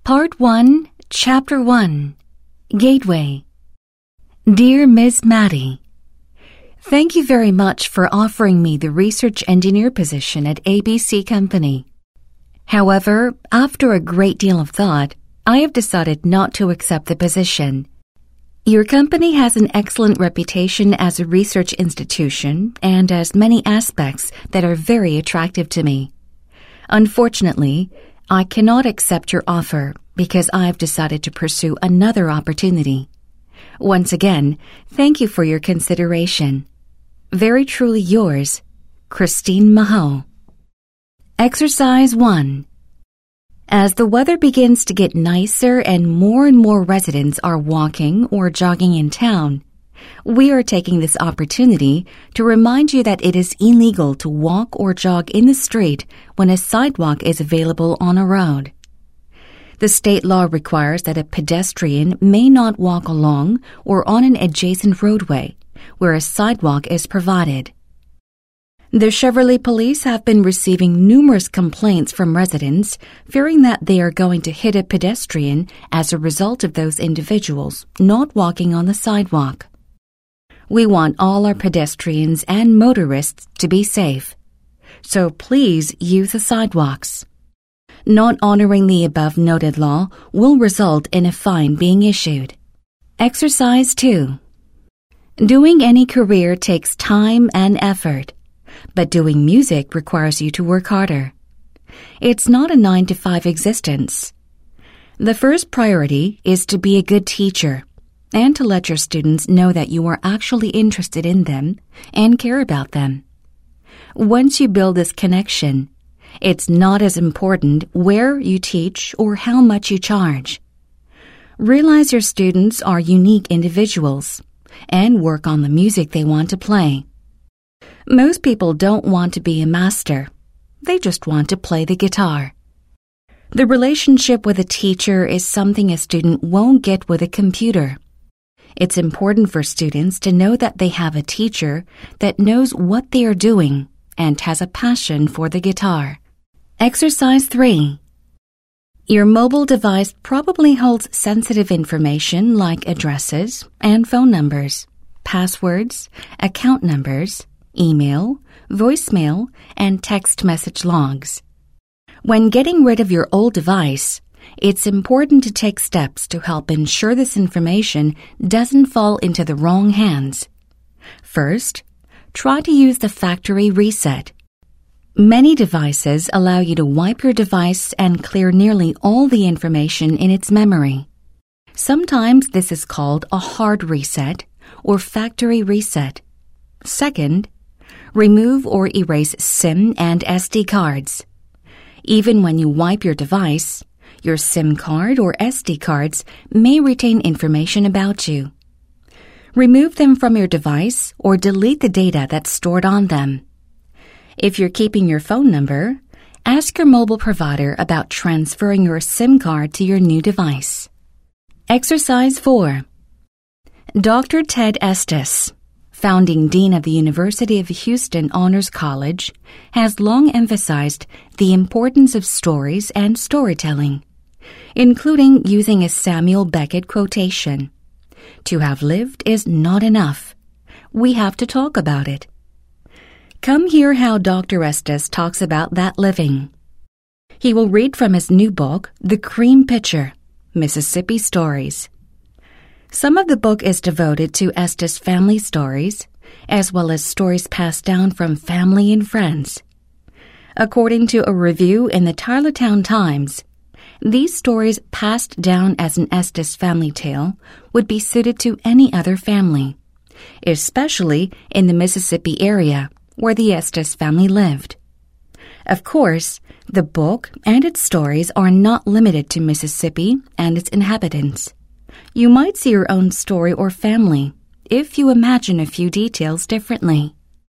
Part 1, Chapter 1, Gateway. Dear Ms. Maddie, thank you very much for offering me the research engineer position at ABC Company. However, after a great deal of thought, I have decided not to accept the position. Your company has an excellent reputation as a research institution and has many aspects that are very attractive to me. Unfortunately, I cannot accept your offer because I have decided to pursue another opportunity. Once again, thank you for your consideration. Very truly yours, Christine Maho. Exercise 1. As the weather begins to get nicer and more residents are walking or jogging in town, we are taking this opportunity to remind you that it is illegal to walk or jog in the street when a sidewalk is available on a road. The state law requires that a pedestrian may not walk along or on an adjacent roadway where a sidewalk is provided. The Cheverly Police have been receiving numerous complaints from residents fearing that they are going to hit a pedestrian as a result of those individuals not walking on the sidewalk. We want all our pedestrians and motorists to be safe, so please use the sidewalks. Not honoring the above-noted law will result in a fine being issued. Exercise 2. Doing any career takes time and effort, but doing music requires you to work harder. It's not a 9-to-5 existence. The first priority is to be a good teacher and to let your students know that you are actually interested in them and care about them. Once you build this connection, it's not as important where you teach or how much you charge. Realize your students are unique individuals and work on the music they want to play. Most people don't want to be a master. They just want to play the guitar. The relationship with a teacher is something a student won't get with a computer. It's important for students to know that they have a teacher that knows what they are doing and has a passion for the guitar. Exercise 3. Your mobile device probably holds sensitive information like addresses and phone numbers, passwords, account numbers, email, voicemail, and text message logs. When getting rid of your old device, it's important to take steps to help ensure this information doesn't fall into the wrong hands. First, try to use the factory reset. Many devices allow you to wipe your device and clear nearly all the information in its memory. Sometimes this is called a hard reset or factory reset. Second, remove or erase SIM and SD cards. Even when you wipe your device, your SIM card or SD cards may retain information about you. Remove them from your device or delete the data that's stored on them. If you're keeping your phone number, ask your mobile provider about transferring your SIM card to your new device. Exercise 4. Dr. Ted Estes, founding dean of the University of Houston Honors College, has long emphasized the importance of stories and storytelling, including using a Samuel Beckett quotation. To have lived is not enough. We have to talk about it. Come hear how Dr. Estes talks about that living. He will read from his new book, The Cream Pitcher, Mississippi Stories. Some of the book is devoted to Estes family stories, as well as stories passed down from family and friends. According to a review in the Tylertown Times, these stories passed down as an Estes family tale would be suited to any other family, especially in the Mississippi area where the Estes family lived. Of course, the book and its stories are not limited to Mississippi and its inhabitants. You might see your own story or family if you imagine a few details differently.